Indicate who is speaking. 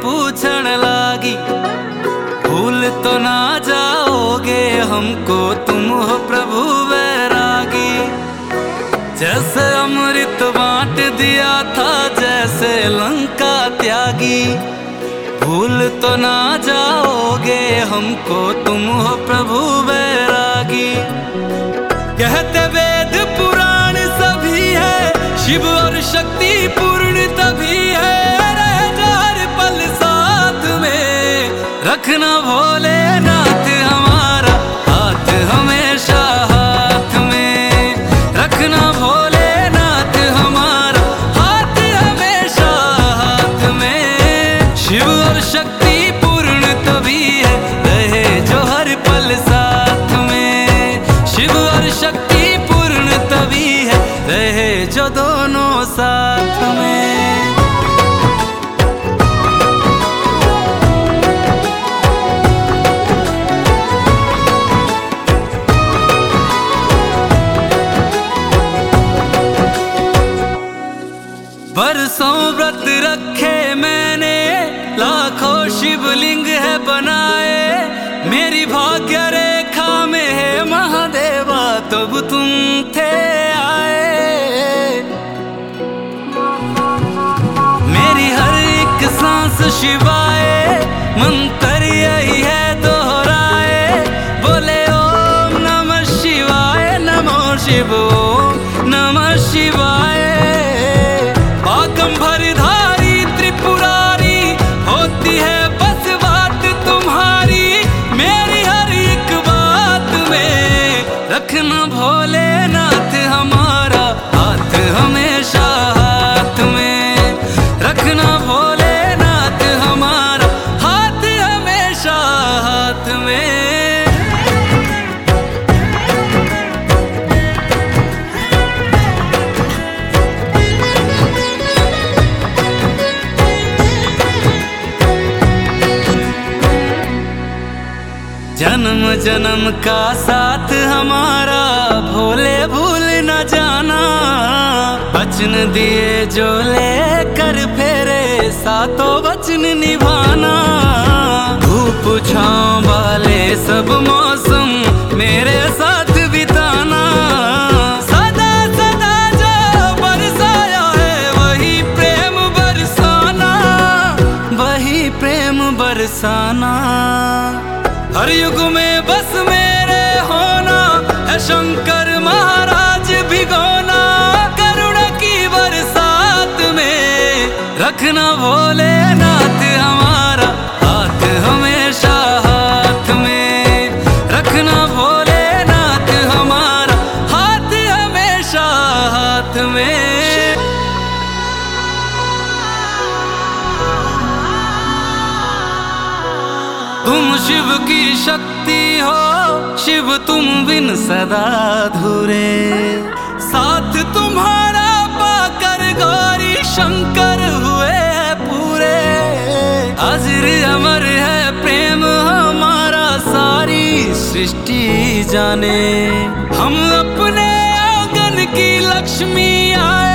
Speaker 1: पूछण लागी, भूल तो ना जाओगे हमको तुम हो प्रभु वैरागी। जैसे अमृत बांट दिया था जैसे लंका त्यागी, भूल तो ना जाओगे हमको तुम हो प्रभु वैरागी। कहते वेद पुराण सभी है, शिव और शक्ति पूर्ण तभी है। रहे जो हर पल साथ में, रखना भोलेनाथ हमारा हाथ हमेशा हाथ में। रखना भोलेनाथ हमारा हाथ हमेशा हाथ में। शिव और शक्ति पूर्ण तभी है, रहे जो हर पल साथ में। शिव और शक्ति पूर्ण तभी है, रहे जो दोनों साथ में। बरसों व्रत रखे मैंने, लाखों शिवलिंग है बनाए। मेरी भाग्य रेखा में है महादेवा तब तुम थे आए। मेरी हर एक सांस शिवाय, मंत्र यही है दोहराए। बोले ओम नमः शिवाय, नमो शिव ओम नमः शिवाय। बागंबरधारी त्रिपुरारी होती है बस बात तुम्हारी, मेरी हर एक बात में। रखना भोलेनाथ हमारा हाथ हमेशा हाथ में। रखना भोलेनाथ हमारा हाथ हमेशा हाथ में। जन्म जन्म का साथ हमारा भोले भूल न जाना। वचन दिए जो लेकर फेरे सातों वचन निभाना। धूप छांव वाले सब मौसम मेरे साथ बिताना। सदा सदा जो बरसाया है वही प्रेम बरसाना, वही प्रेम बरसाना। हर युग में बस मेरे होना है शंकर महाराज भिगोना। करुणा की बरसात में, रखना भोलेनाथ हमारा हाथ हमेशा हाथ में। रखना भोलेनाथ हमारा हाथ हमेशा हाथ में। तुम शिव की शक्ति हो, शिव तुम बिन सदा अधूरे। साथ तुम्हारा पाकर गौरी शंकर हुए पूरे। अजर अमर है प्रेम हमारा सारी सृष्टि जाने। हम अपने आंगन की लक्ष्मी आए